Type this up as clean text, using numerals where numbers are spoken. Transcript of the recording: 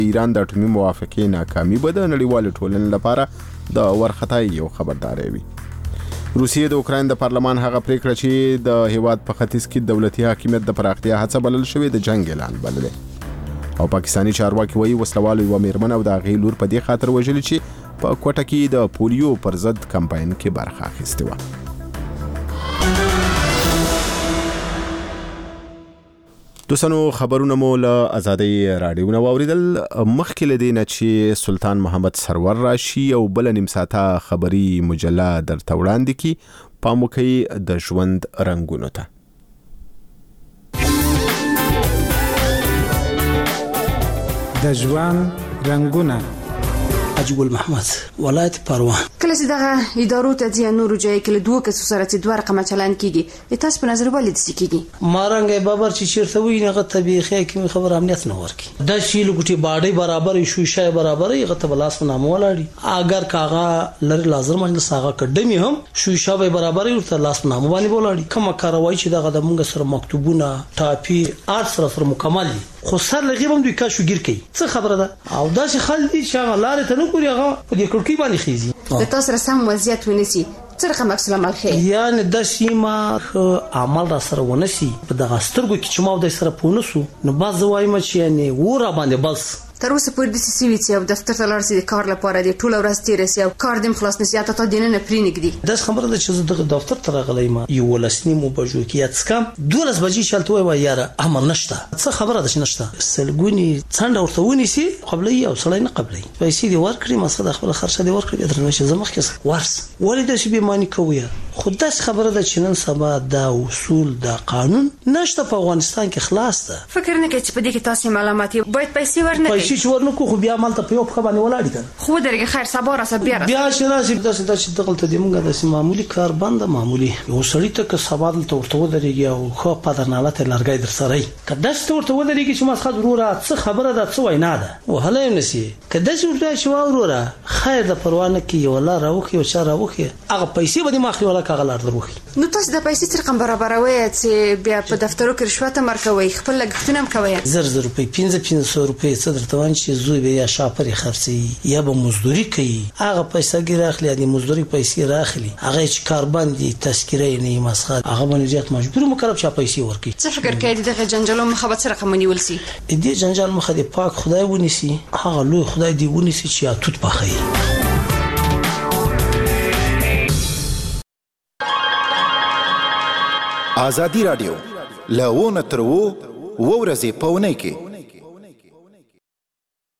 ایران د اټومي موافقې ناکامي به د نړیوال ټولنې لپاره د ورختای یو خبرداری وي. روسیې د اوکراین د پارلمان هغه پریکړه چې د هیواد په ختیځ کې دولتي حاکمیت د پراختیا هڅه بلل شوې د جنگ اعلان بللې. او پاکستاني چارواکي وایي وسلوالو یوه میرمن او د هغې لور په دې خاطر وژلې چې په کوټه کې د پولیو پر ضد کمپاین کې برخه اخیستې وه. دوستانو خبرونه مو له آزادۍ راډیو نه واوریدل. مخکې له دې نه چې سلطان محمد سرور راشي او بله نیم ساعته خبري مجله درته وړاندې کړي، پام وکړئ د ژوند رنګونو ته. د ژوند رنګونه. عجب المحمد ولایت پروان. کله چې دغه ادارو ته ځي نورو ځای کې له دوه کسو سره چې دوه رقمه چلن کیږي، تاسو په نظر ولې داسې کیږي؟ مارنګ بابر چې چیرته وي هغه طبيعي کې خبر امنیت نه ورکی. د شیل ګټي باډي برابر شوشای برابر هغه ته بلاس نامه ولاړي. اگر کاغه لري لازم مجلس هغه کډمی هم شوشای برابر ورته لاس نامه باندې ولاړي. کوم کاروای چې دغه د مونږ سره مکتوبونه ټاپي ارت سره مکمل دي، خو سر لغیبم دوی کا شوګیر کوي. څه خبره ده؟ او دا چې خل دي چې هغه لارې ته نه کوي، هغه په دې کړکۍ باندې خيزي. د تاسو سره سم وضعیت ونیسي څه رقم عکس العمل خي؟ یعنی د سیمه عمل را سره ونسی په دغه سترګو کې چې ما د سره پونسو نو باز وایم چې یعنی ور باندې بس تر اوسه پورې د سی وی سی او دفتر ته لاړ سي د کار لپاره دی ټول ورځ تیر سي او کار دیم خلاص نسی ته دینه نه پرینګدي. د خبره د چې د دفتر ته راغلم یو ولسنی مو بجو کې اتسکم 12 بجې شالته وای یاره امر نشته. څه خبره ده چې نشته؟ سلګونی څنډه ورته ونیسي قبلې او سړی نه قبلې پیسې دی ورکړي مسله خپل خرڅه دی ورکړي درنه چې زمخ کې ورس ولې د شی بیمانی کوي. خو داس خبره ده چې نن سبا د اصول د قانون نشته په افغانستان کې خلاص ده. فکر نه کوي چې په دې کې تاسو معلوماتي باید پیسې ورنکړي. پیسې ورنکو خو بیا مالته په یو په باندې ولاړی کړه. خو درګه خیر سبا را سبا بیا چې راځي داسې دغلت دی مونږه د معمولی کار بنده معمولی یو سړی ته که سبا دلته ورته ودرېږي او خو په درناله ته لارګای در سره که داسې ورته ودرېږي چې مسخه ضروره څه خبره ده څه وینا ده وهله یې نسی که داسې ورته چې وروره خیر د پروانه کې یو لار راوخي او چا راوخي هغه پیسې به ماخلي ولا کاغه لار دروخي. نو تاسو د پیسې رقم برابروي چې بیا په دفترو کې رشوت مرکوي خپل لګښتونه هم کوي؟ زر روپۍ 1500 روپۍ څه درته وان چې زوی به یا شاپري خرڅي یا به مزدوري کوي هغه پیسې ګراخلي د مزدوري پیسې راخلي هغه چې کاربن دي تذکره نه مسخه هغه باندې ځات مجبور مکرب چې پیسې ورکړي. څه فکر کوي دغه جنجالو مخه به څه رقم ونیول سي؟ دې جنجال مخه دې پاک خدای ونیسي هغه لوی خدای دې ونیسي چې یا توت په خیر. آزادی رادیو له ونه تر ورځې په ونه کې